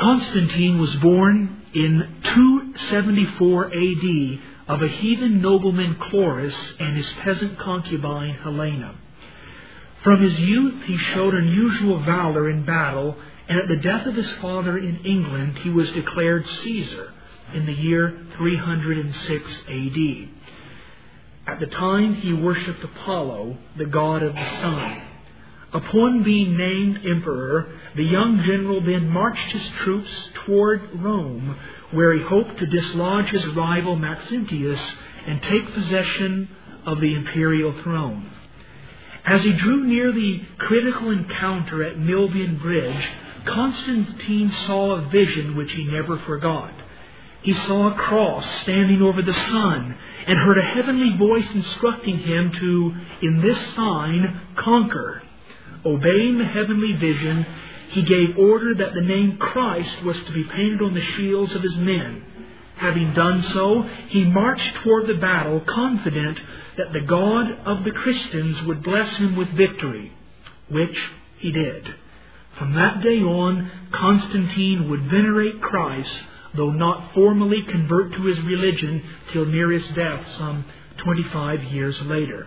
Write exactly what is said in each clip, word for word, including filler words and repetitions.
Constantine was born in two seventy-four A D of a heathen nobleman Cloris and his peasant concubine Helena. From his youth he showed unusual valor in battle, and at the death of his father in England he was declared Caesar in the year three hundred six A D. At the time he worshipped Apollo, the god of the sun. Upon being named emperor, the young general then marched his troops toward Rome, where he hoped to dislodge his rival Maxentius and take possession of the imperial throne. As he drew near the critical encounter at Milvian Bridge, Constantine saw a vision which he never forgot. He saw a cross standing over the sun and heard a heavenly voice instructing him to, in this sign, conquer. Obeying the heavenly vision, he gave order that the name Christ was to be painted on the shields of his men. Having done so, he marched toward the battle, confident that the God of the Christians would bless him with victory, which he did. From that day on, Constantine would venerate Christ, though not formally convert to his religion till near his death some twenty-five years later.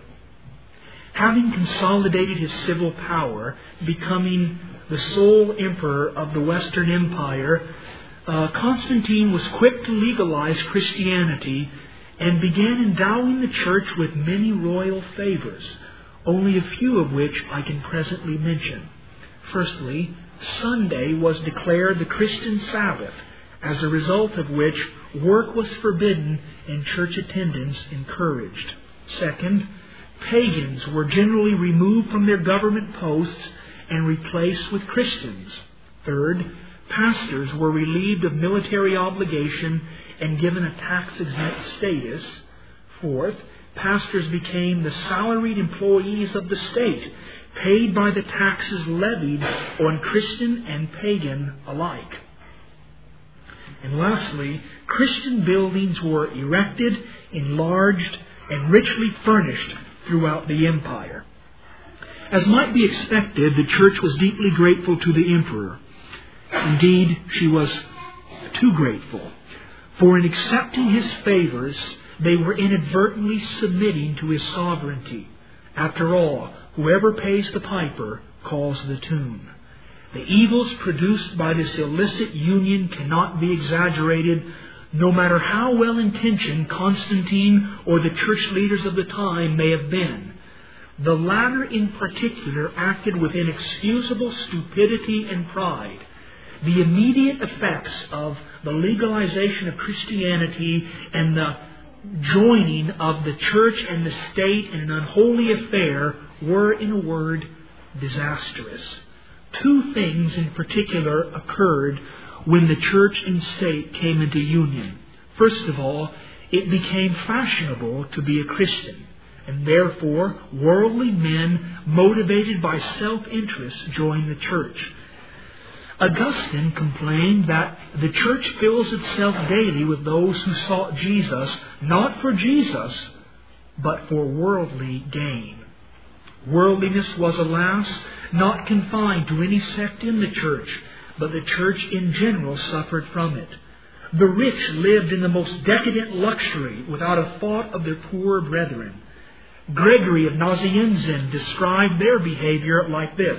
Having consolidated his civil power, becoming the sole emperor of the Western Empire, uh, Constantine was quick to legalize Christianity and began endowing the church with many royal favors, only a few of which I can presently mention. Firstly, Sunday was declared the Christian Sabbath, as a result of which work was forbidden and church attendance encouraged. Second, pagans were generally removed from their government posts and replaced with Christians. Third, pastors were relieved of military obligation and given a tax-exempt status. Fourth, pastors became the salaried employees of the state, paid by the taxes levied on Christian and pagan alike. And lastly, Christian buildings were erected, enlarged, and richly furnished throughout the empire. As might be expected, the church was deeply grateful to the emperor. Indeed, she was too grateful, for in accepting his favors, they were inadvertently submitting to his sovereignty. After all, whoever pays the piper calls the tune. The evils produced by this illicit union cannot be exaggerated, no matter how well-intentioned Constantine or the church leaders of the time may have been. The latter in particular acted with inexcusable stupidity and pride. The immediate effects of the legalization of Christianity and the joining of the church and the state in an unholy affair were, in a word, disastrous. Two things in particular occurred when the church and state came into union. First of all, it became fashionable to be a Christian, and therefore worldly men motivated by self-interest joined the church. Augustine complained that the church fills itself daily with those who sought Jesus, not for Jesus, but for worldly gain. Worldliness was, alas, not confined to any sect in the church, but the church in general suffered from it. The rich lived in the most decadent luxury without a thought of their poorer brethren. Gregory of Nazianzen described their behavior like this: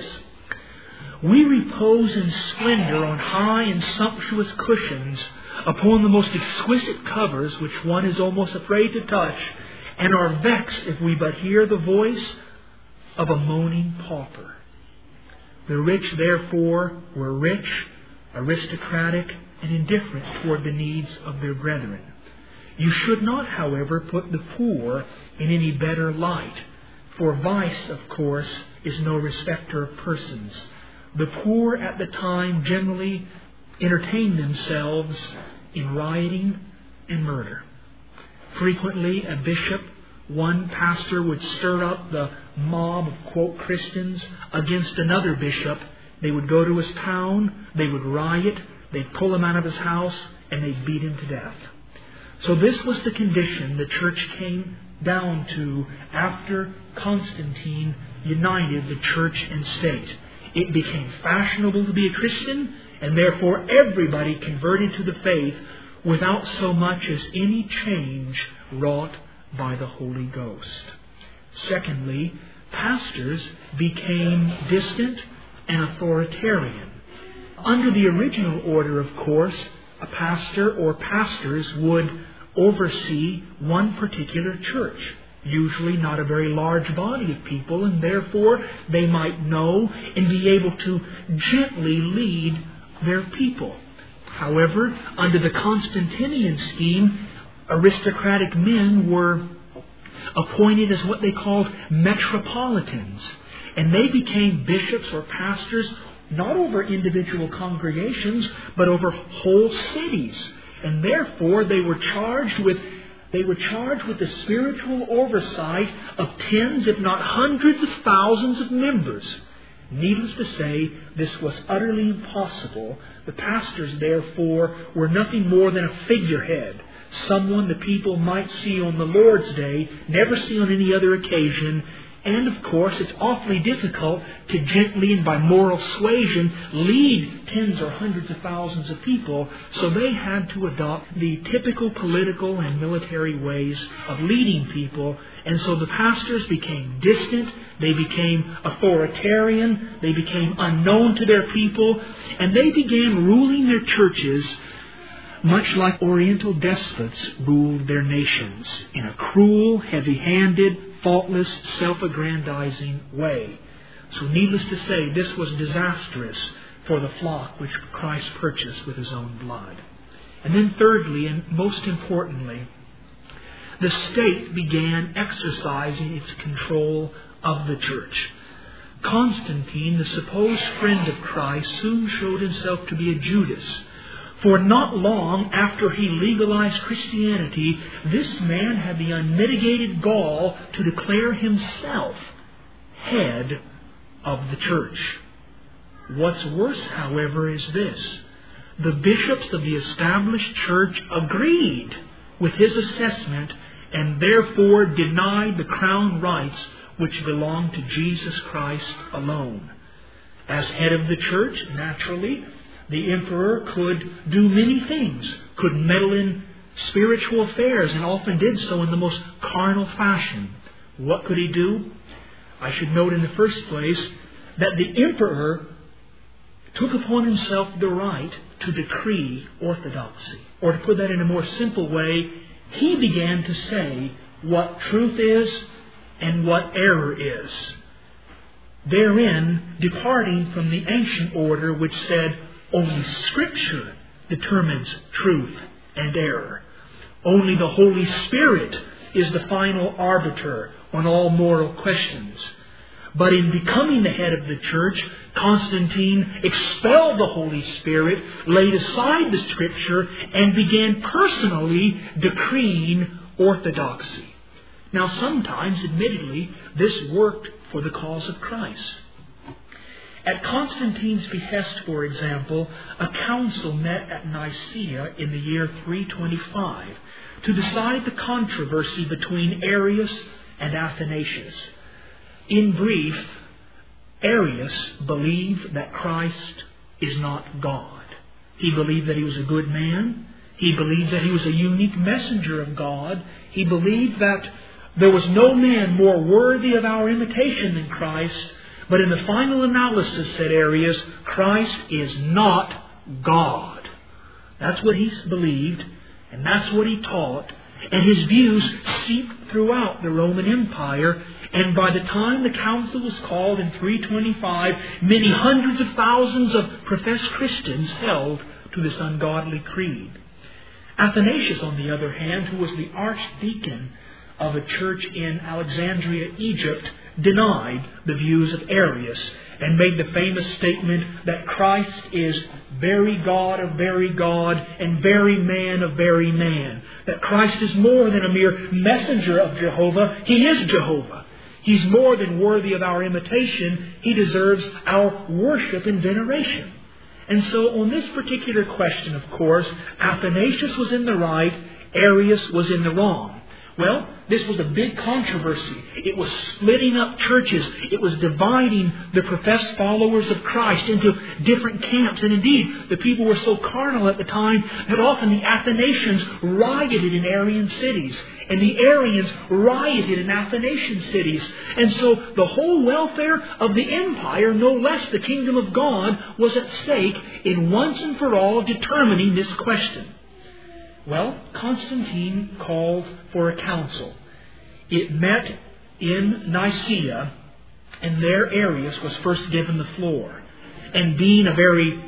"We repose in splendor on high and sumptuous cushions, upon the most exquisite covers which one is almost afraid to touch, and are vexed if we but hear the voice of a moaning pauper." The rich, therefore, were rich, aristocratic, and indifferent toward the needs of their brethren. You should not, however, put the poor in any better light, for vice, of course, is no respecter of persons. The poor at the time generally entertained themselves in rioting and murder. Frequently, a bishop, one pastor, would stir up the mob of, quote, Christians against another bishop. They would go to his town, they would riot, they'd pull him out of his house, and they'd beat him to death. So this was the condition the church came down to after Constantine united the church and state. It became fashionable to be a Christian, and therefore everybody converted to the faith without so much as any change wrought by the Holy Ghost. Secondly, pastors became distant and authoritarian. Under the original order, of course, a pastor or pastors would oversee one particular church, usually not a very large body of people, and therefore they might know and be able to gently lead their people. However, under the Constantinian scheme, aristocratic men were appointed as what they called metropolitans, and they became bishops or pastors not over individual congregations, but over whole cities. And therefore they were charged with they were charged with the spiritual oversight of tens, if not hundreds of thousands of members. Needless to say, this was utterly impossible. The pastors, therefore, were nothing more than a figurehead, someone the people might see on the Lord's Day, never see on any other occasion. And, of course, it's awfully difficult to gently and by moral suasion lead tens or hundreds of thousands of people. So they had to adopt the typical political and military ways of leading people. And so the pastors became distant. They became authoritarian. They became unknown to their people. And they began ruling their churches much like Oriental despots ruled their nations, in a cruel, heavy-handed, faultless, self-aggrandizing way. So needless to say, this was disastrous for the flock which Christ purchased with His own blood. And then thirdly, and most importantly, the state began exercising its control of the church. Constantine, the supposed friend of Christ, soon showed himself to be a Judas. For not long after he legalized Christianity, this man had the unmitigated gall to declare himself head of the church. What's worse, however, is this. The bishops of the established church agreed with his assessment and therefore denied the crown rights which belonged to Jesus Christ alone. As head of the church, naturally, the emperor could do many things, could meddle in spiritual affairs, and often did so in the most carnal fashion. What could he do? I should note in the first place that the emperor took upon himself the right to decree orthodoxy. Or to put that in a more simple way, he began to say what truth is and what error is. Therein, departing from the ancient order which said, only Scripture determines truth and error. Only the Holy Spirit is the final arbiter on all moral questions. But in becoming the head of the church, Constantine expelled the Holy Spirit, laid aside the Scripture, and began personally decreeing orthodoxy. Now, sometimes, admittedly, this worked for the cause of Christ. At Constantine's behest, for example, a council met at Nicaea in the year three twenty-five to decide the controversy between Arius and Athanasius. In brief, Arius believed that Christ is not God. He believed that He was a good man. He believed that He was a unique messenger of God. He believed that there was no man more worthy of our imitation than Christ. But in the final analysis, said Arius, Christ is not God. That's what he believed, and that's what he taught. And his views seeped throughout the Roman Empire. And by the time the council was called in three twenty-five, many hundreds of thousands of professed Christians held to this ungodly creed. Athanasius, on the other hand, who was the archdeacon of a church in Alexandria, Egypt, denied the views of Arius and made the famous statement that Christ is very God of very God and very man of very man. That Christ is more than a mere messenger of Jehovah. He is Jehovah. He's more than worthy of our imitation. He deserves our worship and veneration. And so on this particular question, of course, Athanasius was in the right, Arius was in the wrong. Well, This was a big controversy. It was splitting up churches. It was dividing the professed followers of Christ into different camps. And indeed, the people were so carnal at the time that often the Athanasians rioted in Arian cities. And the Arians rioted in Athanasian cities. And so the whole welfare of the empire, no less the kingdom of God, was at stake in once and for all determining this question. Well, Constantine called for a council. It met in Nicaea, and there Arius was first given the floor. And being a very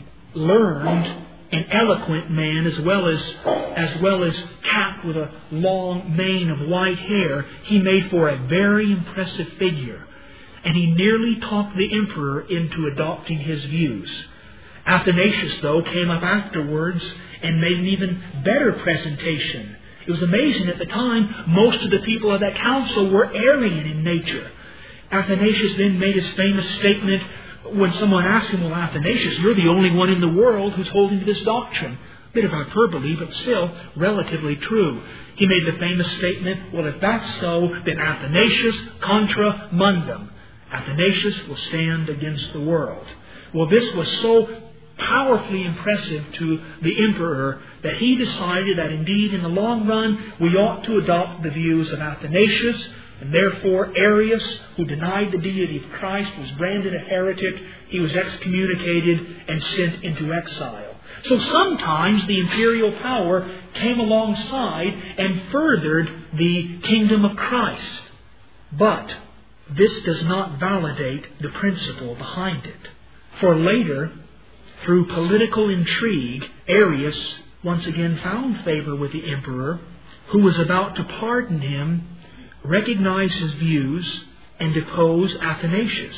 learned and eloquent man, as well as as well as capped with a long mane of white hair, he made for a very impressive figure. And he nearly talked the emperor into adopting his views. Athanasius, though, came up afterwards and made an even better presentation. It was amazing at the time, most of the people of that council were Arian in nature. Athanasius then made his famous statement when someone asked him, well, Athanasius, you're the only one in the world who's holding to this doctrine. A bit of hyperbole, but still relatively true. He made the famous statement, well, if that's so, then Athanasius contra mundum. Athanasius will stand against the world. Well, this was so powerfully impressive to the emperor that he decided that indeed in the long run we ought to adopt the views of Athanasius, and therefore Arius, who denied the deity of Christ, was branded a heretic. He was excommunicated and sent into exile. So sometimes the imperial power came alongside and furthered the kingdom of Christ. But this does not validate the principle behind it. For later, through political intrigue, Arius once again found favor with the emperor, who was about to pardon him, recognize his views, and depose Athanasius.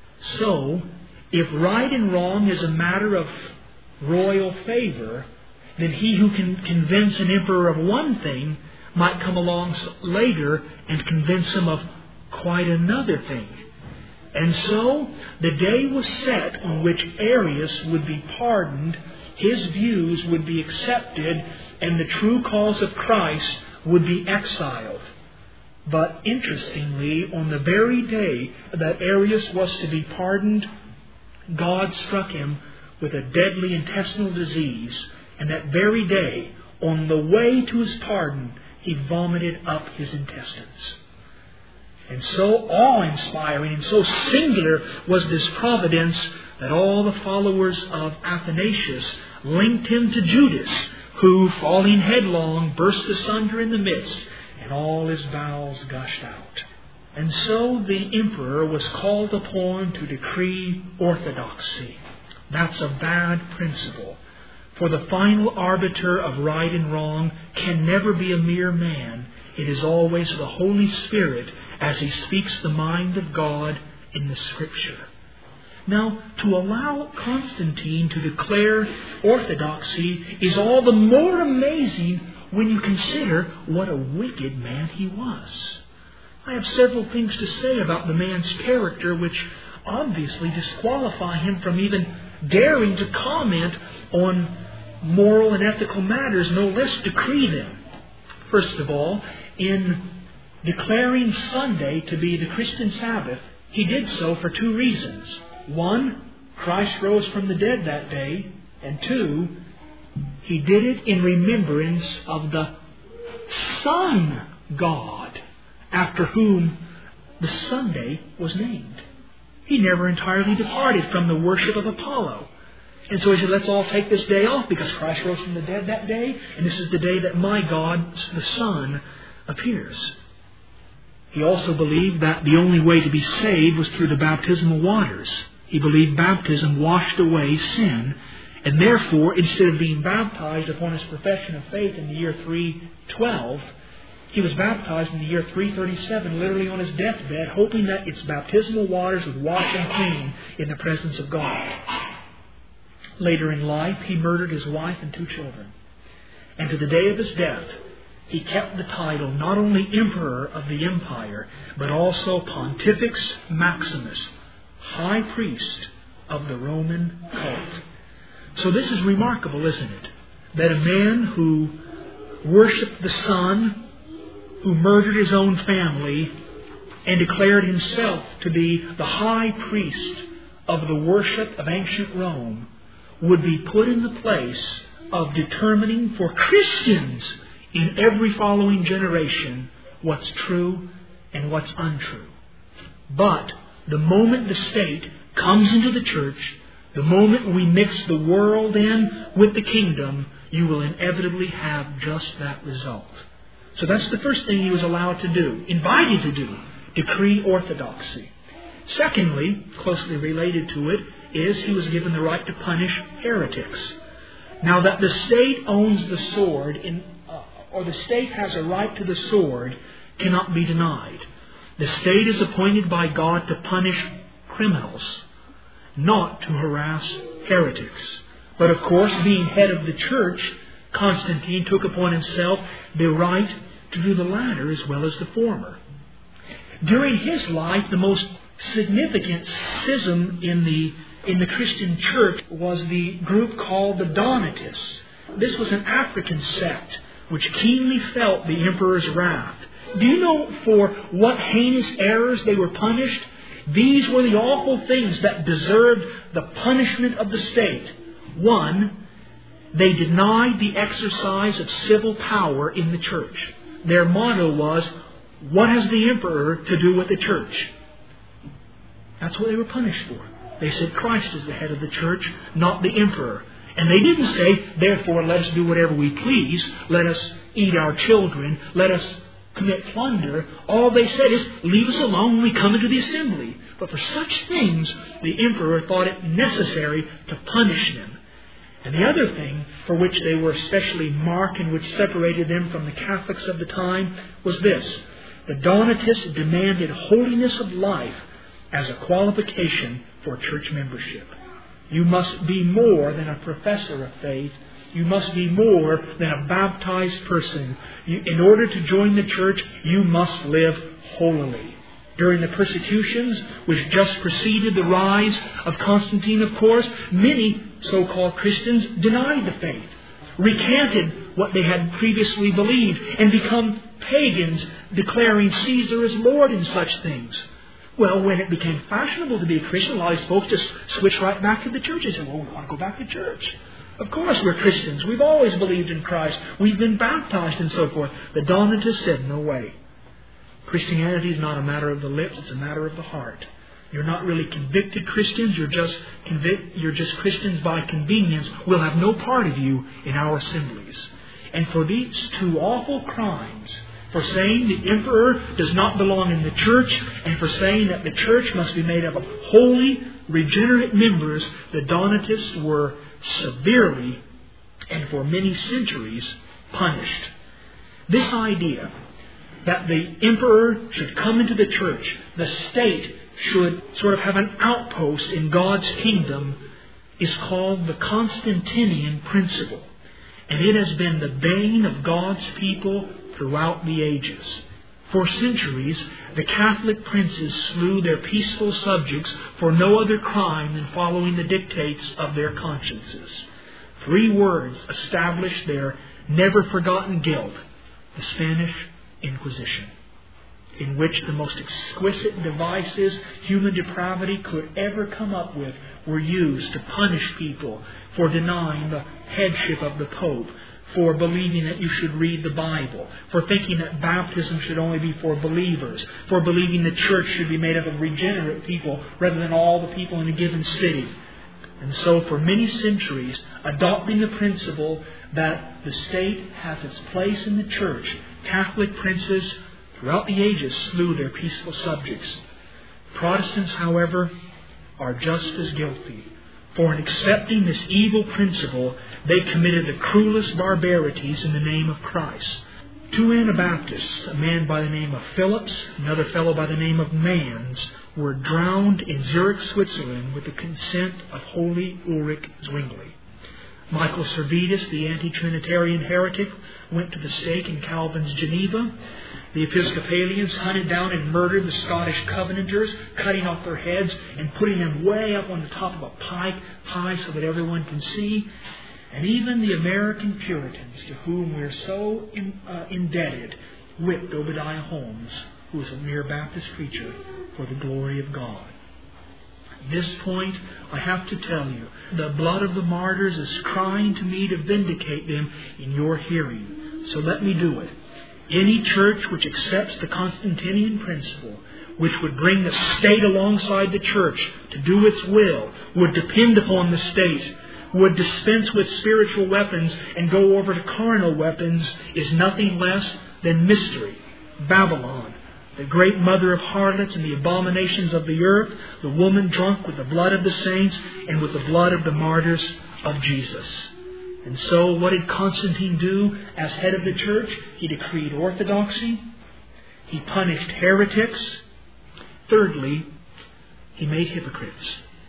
So, if right and wrong is a matter of royal favor, then he who can convince an emperor of one thing might come along later and convince him of quite another thing. And so, the day was set on which Arius would be pardoned, his views would be accepted, and the true cause of Christ would be exiled. But interestingly, on the very day that Arius was to be pardoned, God struck him with a deadly intestinal disease. And that very day, on the way to his pardon, he vomited up his intestines. And so awe-inspiring and so singular was this providence that all the followers of Athanasius linked him to Judas, who, falling headlong, burst asunder in the midst, and all his bowels gushed out. And so the emperor was called upon to decree orthodoxy. That's a bad principle. For the final arbiter of right and wrong can never be a mere man. It is always the Holy Spirit as He speaks the mind of God in the Scripture. Now, to allow Constantine to declare orthodoxy is all the more amazing when you consider what a wicked man he was. I have several things to say about the man's character which obviously disqualify him from even daring to comment on moral and ethical matters, no less decree them. First of all, in declaring Sunday to be the Christian Sabbath, he did so for two reasons. One, Christ rose from the dead that day. And two, he did it in remembrance of the Sun God, after whom the Sunday was named. He never entirely departed from the worship of Apollo. And so he said, let's all take this day off because Christ rose from the dead that day, and this is the day that my God, the Son, appears. He also believed that the only way to be saved was through the baptismal waters. He believed baptism washed away sin, and therefore, instead of being baptized upon his profession of faith in the year three twelve, he was baptized in the year three thirty-seven, literally on his deathbed, hoping that its baptismal waters would wash him clean in the presence of God. Later in life, he murdered his wife and two children. And to the day of his death, he kept the title not only Emperor of the Empire, but also Pontifex Maximus, High Priest of the Roman cult. So this is remarkable, isn't it? That a man who worshipped the sun, who murdered his own family and declared himself to be the high priest of the worship of ancient Rome, would be put in the place of determining for Christians in every following generation what's true and what's untrue. But the moment the state comes into the church, the moment we mix the world in with the kingdom, you will inevitably have just that result. So that's the first thing he was allowed to do, invited to do, decree orthodoxy. Secondly, closely related to it, is he was given the right to punish heretics. Now that the state owns the sword, in, uh, or the state has a right to the sword, cannot be denied. The state is appointed by God to punish criminals, not to harass heretics. But of course, being head of the church, Constantine took upon himself the right to do the latter as well as the former. During his life, the most significant schism in the in the Christian church was the group called the Donatists. This was an African sect which keenly felt the emperor's wrath. Do you know for what heinous errors they were punished? These were the awful things that deserved the punishment of the state. One, they denied the exercise of civil power in the church. Their motto was, "What has the emperor to do with the church?" That's what they were punished for. They said Christ is the head of the church, not the emperor. And they didn't say, therefore, let us do whatever we please. Let us eat our children. Let us commit plunder. All they said is, leave us alone when we come into the assembly. But for such things, the emperor thought it necessary to punish them. And the other thing for which they were especially marked and which separated them from the Catholics of the time was this. The Donatists demanded holiness of life as a qualification for church membership. You must be more than a professor of faith. You must be more than a baptized person. You, in order to join the church, you must live holily. During the persecutions which just preceded the rise of Constantine, of course, many so-called Christians denied the faith, recanted what they had previously believed, and become pagans, declaring Caesar as Lord and such things. Well, when it became fashionable to be a Christian, a lot of these folks just switched right back to the church and said, well, we want to go back to church. Of course we're Christians. We've always believed in Christ. We've been baptized and so forth. The Donatists said, no way. Christianity is not a matter of the lips, it's a matter of the heart. You're not really convicted Christians. You're just convict, you're just Christians by convenience. We'll have no part of you in our assemblies. And for these two awful crimes, for saying the emperor does not belong in the church, and for saying that the church must be made up of holy, regenerate members, the Donatists were severely and for many centuries punished. This idea that the emperor should come into the church, the state should sort of have an outpost in God's kingdom, is called the Constantinian principle. And it has been the bane of God's people throughout the ages. For centuries, the Catholic princes slew their peaceful subjects for no other crime than following the dictates of their consciences. Three words established their never-forgotten guilt: the Spanish Inquisition, in which the most exquisite devices human depravity could ever come up with were used to punish people for denying the headship of the Pope, for believing that you should read the Bible, for thinking that baptism should only be for believers, for believing the church should be made up of regenerate people rather than all the people in a given city. And so for many centuries, adopting the principle that the state has its place in the church, Catholic princes throughout the ages slew their peaceful subjects. Protestants, however, are just as guilty. For in accepting this evil principle, they committed the cruelest barbarities in the name of Christ. Two Anabaptists, a man by the name of Phillips, another fellow by the name of Mans, were drowned in Zurich, Switzerland with the consent of holy Ulrich Zwingli. Michael Servetus, the anti-Trinitarian heretic, went to the stake in Calvin's Geneva. The Episcopalians hunted down and murdered the Scottish Covenanters, cutting off their heads and putting them way up on the top of a pike, high so that everyone can see. And even the American Puritans, to whom we're so in, uh, indebted, whipped Obadiah Holmes, who was a mere Baptist preacher, for the glory of God. At this point, I have to tell you, the blood of the martyrs is crying to me to vindicate them in your hearing. So let me do it. Any church which accepts the Constantinian principle, which would bring the state alongside the church to do its will, would depend upon the state, would dispense with spiritual weapons and go over to carnal weapons, is nothing less than mystery. Babylon, the great mother of harlots and the abominations of the earth, the woman drunk with the blood of the saints and with the blood of the martyrs of Jesus. And so what did Constantine do as head of the church? He decreed orthodoxy. He punished heretics. Thirdly, he made hypocrites.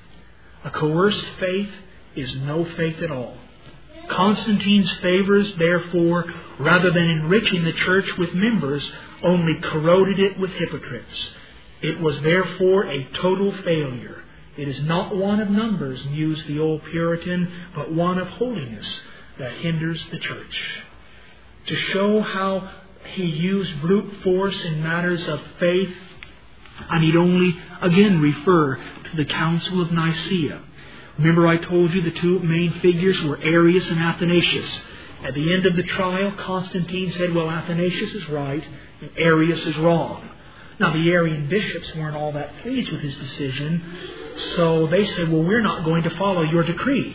A coerced faith is no faith at all. Constantine's favors, therefore, rather than enriching the church with members, only corroded it with hypocrites. It was therefore a total failure. It is not one of numbers, mused the old Puritan, but one of holiness that hinders the church. To show how he used brute force in matters of faith, I need only again refer to the Council of Nicaea. Remember I told you the two main figures were Arius and Athanasius. At the end of the trial, Constantine said, well, Athanasius is right and Arius is wrong. Now, the Arian bishops weren't all that pleased with his decision, so they said, well, we're not going to follow your decree.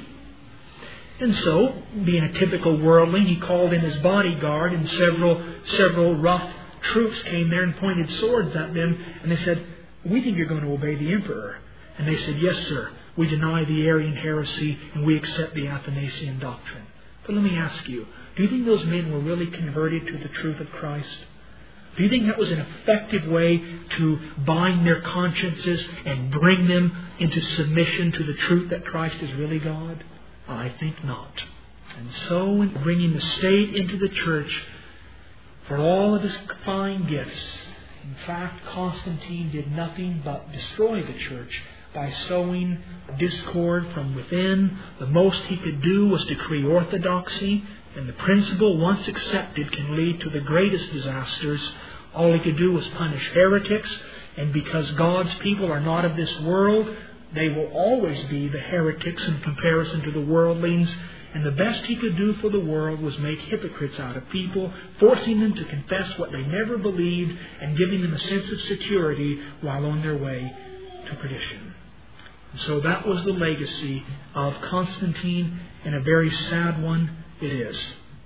And so, being a typical worldling, he called in his bodyguard, and several several rough troops came there and pointed swords at them, and they said, we think you're going to obey the emperor. And they said, yes, sir, we deny the Arian heresy, and we accept the Athanasian doctrine. But let me ask you, do you think those men were really converted to the truth of Christ? Do you think that was an effective way to bind their consciences and bring them into submission to the truth that Christ is really God? I think not. And so, in bringing the state into the church, for all of his fine gifts, in fact, Constantine did nothing but destroy the church by sowing discord from within. The most he could do was decree orthodoxy, and the principle, once accepted, can lead to the greatest disasters. All he could do was punish heretics, and because God's people are not of this world, they will always be the heretics in comparison to the worldlings. And the best he could do for the world was make hypocrites out of people, forcing them to confess what they never believed and giving them a sense of security while on their way to perdition. And so that was the legacy of Constantine, and a very sad one it is.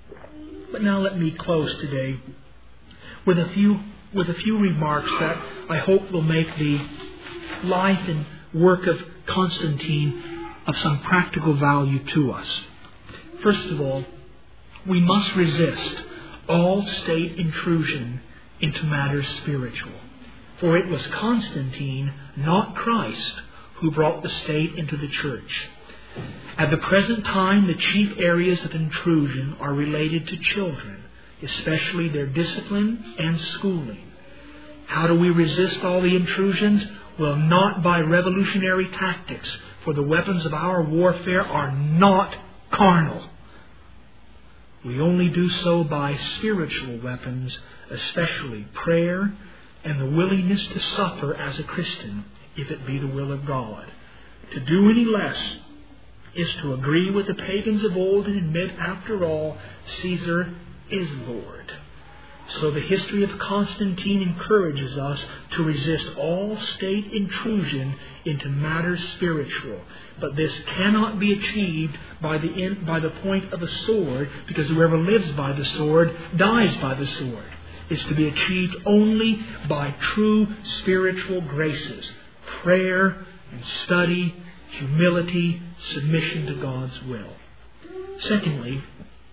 But now let me close today with a few with a few remarks that I hope will make the life and work of Constantine of some practical value to us. First of all, we must resist all state intrusion into matters spiritual. For it was Constantine, not Christ, who brought the state into the church. At the present time, the chief areas of intrusion are related to children, especially their discipline and schooling. How do we resist all the intrusions? Well, not by revolutionary tactics, for the weapons of our warfare are not carnal. We only do so by spiritual weapons, especially prayer and the willingness to suffer as a Christian, if it be the will of God. To do any less is to agree with the pagans of old and admit, after all, Caesar is Lord. So the history of Constantine encourages us to resist all state intrusion into matters spiritual. But this cannot be achieved by the end, by the point of a sword, because whoever lives by the sword dies by the sword. It's to be achieved only by true spiritual graces: prayer and study, humility, submission to God's will. Secondly,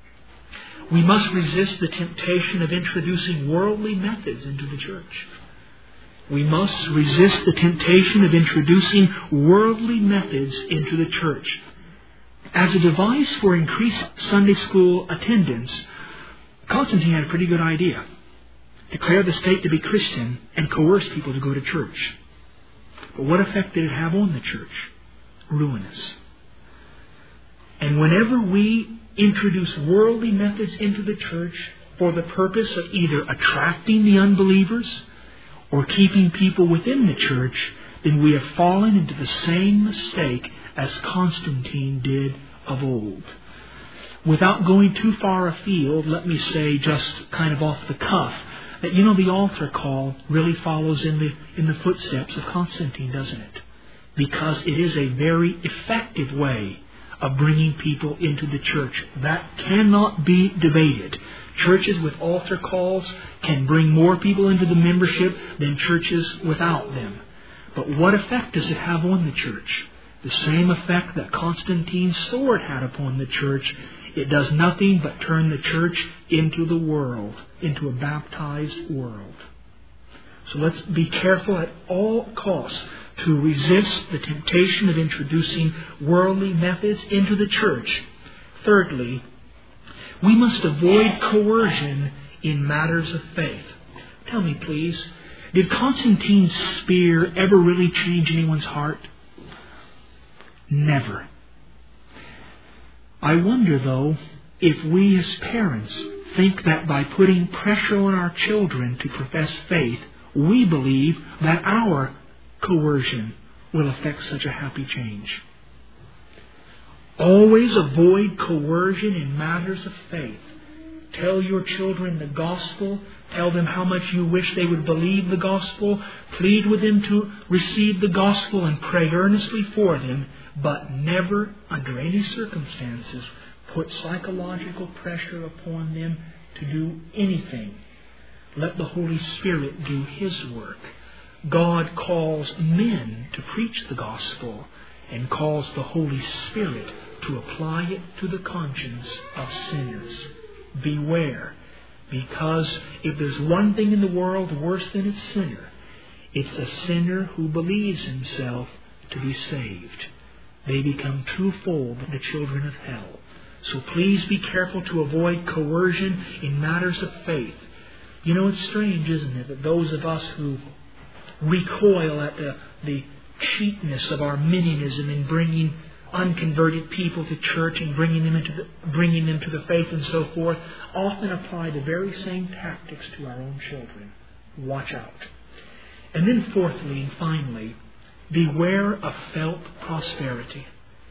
we must resist the temptation of introducing worldly methods into the church. We must resist the temptation of introducing worldly methods into the church. As a device for increased Sunday school attendance, Constantine had a pretty good idea. Declare the state to be Christian and coerce people to go to church. But what effect did it have on the church? Ruinous. And whenever we introduce worldly methods into the church, for the purpose of either attracting the unbelievers or keeping people within the church, then we have fallen into the same mistake as Constantine did of old. Without going too far afield, let me say just kind of off the cuff that, you know, the altar call really follows in the in the footsteps of Constantine, doesn't it? Because it is a very effective way of bringing people into the church. That cannot be debated. Churches with altar calls can bring more people into the membership than churches without them. But what effect does it have on the church? The same effect that Constantine's sword had upon the church. It does nothing but turn the church into the world, into a baptized world. So let's be careful at all costs to resist the temptation of introducing worldly methods into the church. Thirdly, we must avoid coercion in matters of faith. Tell me, please, did Constantine's spear ever really change anyone's heart? Never. I wonder, though, if we as parents think that by putting pressure on our children to profess faith, we believe that our coercion will affect such a happy change. Always avoid coercion in matters of faith. Tell your children the gospel. Tell them how much you wish they would believe the gospel. Plead with them to receive the gospel and pray earnestly for them. But never, under any circumstances, put psychological pressure upon them to do anything. Let the Holy Spirit do His work. God calls men to preach the gospel and calls the Holy Spirit to apply it to the conscience of sinners. Beware, because if there's one thing in the world worse than a sinner, it's a sinner who believes himself to be saved. They become twofold the children of hell. So please be careful to avoid coercion in matters of faith. You know, it's strange, isn't it, that those of us who recoil at the, the cheapness of Arminianism in bringing unconverted people to church and bringing them into the, bringing them to the faith and so forth, often apply the very same tactics to our own children. Watch out. And then fourthly and finally, beware of felt prosperity.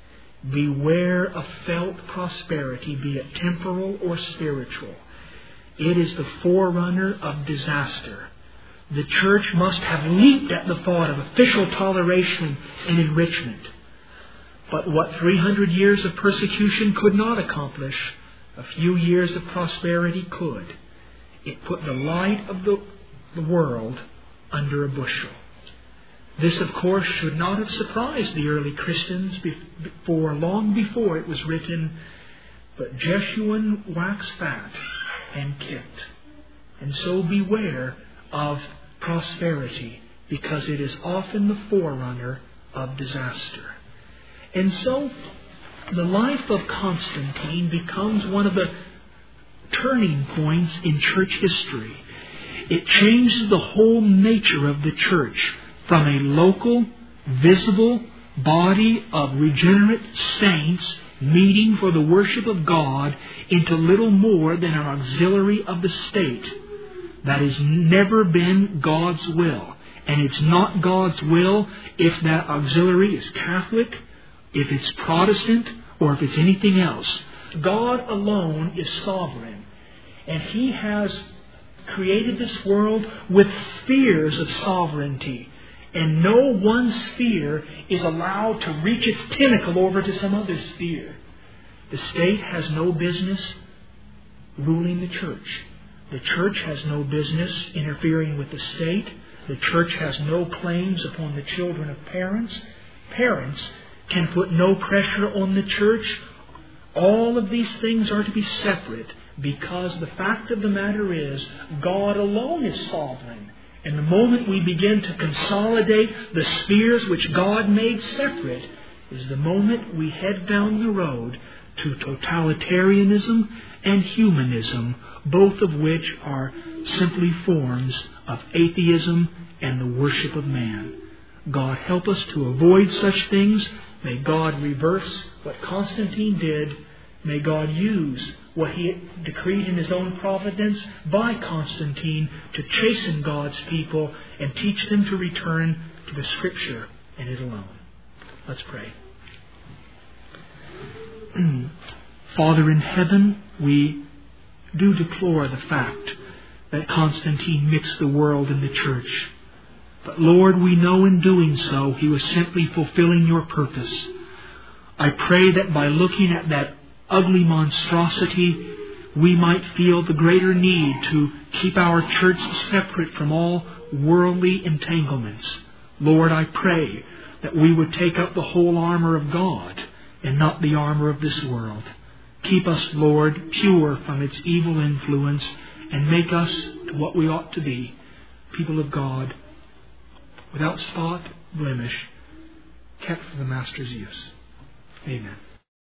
Beware of felt prosperity, be it temporal or spiritual. It is the forerunner of disaster. The church must have leaped at the thought of official toleration and enrichment. But what three hundred years of persecution could not accomplish, a few years of prosperity could. It put the light of the, the world under a bushel. This, of course, should not have surprised the early Christians before, long before it was written, "But Jeshurun waxed fat and kicked." And so beware of prosperity, because it is often the forerunner of disaster. And so the life of Constantine becomes one of the turning points in church history. It changes the whole nature of the church from a local, visible body of regenerate saints meeting for the worship of God into little more than an auxiliary of the state. That has never been God's will. And it's not God's will if that auxiliary is Catholic, if it's Protestant, or if it's anything else. God alone is sovereign. And He has created this world with spheres of sovereignty. And no one sphere is allowed to reach its tentacle over to some other sphere. The state has no business ruling the church. The church has no business interfering with the state. The church has no claims upon the children of parents. Parents can put no pressure on the church. All of these things are to be separate, because the fact of the matter is God alone is sovereign. And the moment we begin to consolidate the spheres which God made separate is the moment we head down the road to totalitarianism and humanism, both of which are simply forms of atheism and the worship of man. God help us to avoid such things. May God reverse what Constantine did May God use what He decreed in His own providence by Constantine to chasten God's people and teach them to return to the Scripture and it alone. Let's pray. Father in heaven, we do deplore the fact that Constantine mixed the world and the church. But Lord, we know in doing so he was simply fulfilling your purpose. I pray that by looking at that ugly monstrosity, we might feel the greater need to keep our church separate from all worldly entanglements. Lord, I pray that we would take up the whole armor of God and not the armor of this world. Keep us, Lord, pure from its evil influence and make us to what we ought to be, people of God, without spot, blemish, kept for the Master's use. Amen.